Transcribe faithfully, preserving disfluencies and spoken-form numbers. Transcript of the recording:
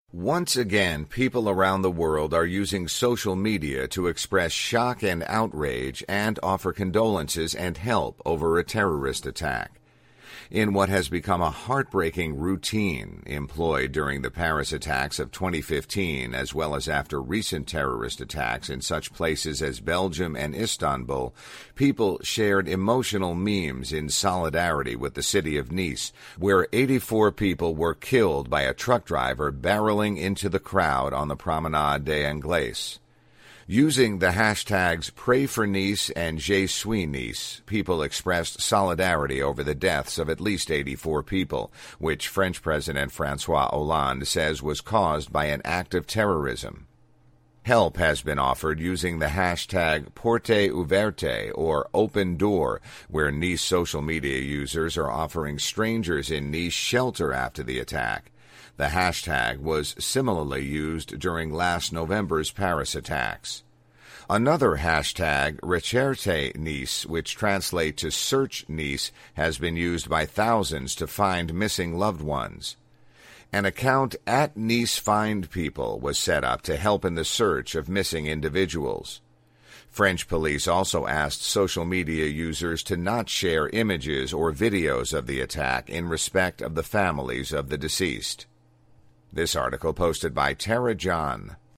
Once again, people around the world are using social media to express shock and outrage and offer condolences and help over a terrorist attack. In what has become a heartbreaking routine employed during the Paris attacks of twenty fifteen, as well as after recent terrorist attacks in such places as Belgium and Istanbul, people shared emotional memes in solidarity with the city of Nice, where eighty-four people were killed by a truck driver barreling into the crowd on the Promenade des Anglais. Using the hashtags Pray for Nice and Je suis Nice, people expressed solidarity over the deaths of at least eighty-four people, which French President François Hollande says was caused by an act of terrorism. Help has been offered using the hashtag Porte Ouverte, or Open Door, where Nice social media users are offering strangers in Nice shelter after the attack. The hashtag was similarly used during last November's Paris attacks. Another hashtag, Recherche Nice, which translates to Search Nice, has been used by thousands to find missing loved ones. An account at Nice Find People was set up to help in the search of missing individuals. French police also asked social media users to not share images or videos of the attack in respect of the families of the deceased. This article posted by Tara John.